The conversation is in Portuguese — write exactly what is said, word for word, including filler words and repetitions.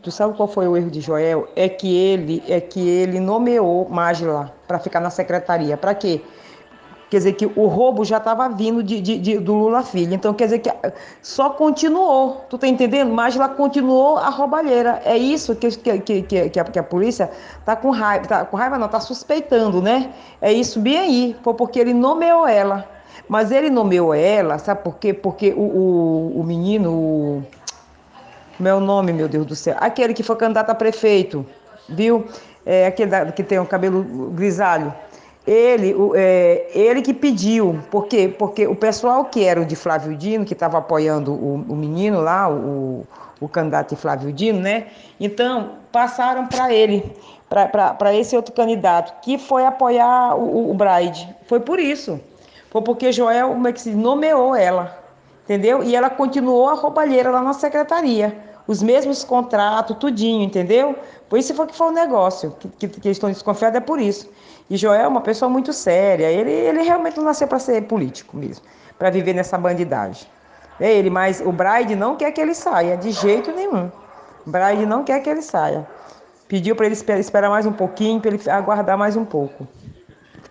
Tu sabe qual foi o erro de Joel? É que ele, é que ele nomeou Magla para ficar na secretaria. Para quê? Quer dizer que o roubo já estava vindo de, de- de- do Lula Filho. Então, quer dizer que só continuou. Tu tá entendendo? Magla continuou a roubalheira. É isso que, que, que, que, que a, que a polícia tá com raiva. Tá com raiva não, tá suspeitando, né? É isso bem aí. Foi porque ele nomeou ela. Mas ele nomeou ela, sabe por quê? Porque o, o, o menino, o, meu nome, meu Deus do céu. Aquele que foi candidato a prefeito, viu? É, aquele da- que tem o cabelo grisalho. Ele, o- é, ele que pediu. Por quê? Porque o pessoal que era o de Flávio Dino, que estava apoiando o, o menino lá, o, o candidato de Flávio Dino, né? Então, passaram para ele, para esse outro candidato, que foi apoiar o, o, o Braide. Foi por isso. Foi porque Joel, como é que se nomeou ela, entendeu? E ela continuou a roubalheira lá na secretaria. Os mesmos contratos, tudinho, entendeu? Por isso foi que foi o negócio, que, que, que eles estão desconfiados, é por isso. E Joel é uma pessoa muito séria, ele, ele realmente não nasceu para ser político mesmo, para viver nessa bandidagem. É ele, mas o Braide não quer que ele saia, de jeito nenhum. Braide não quer que ele saia. Pediu para ele esperar mais um pouquinho, para ele aguardar mais um pouco.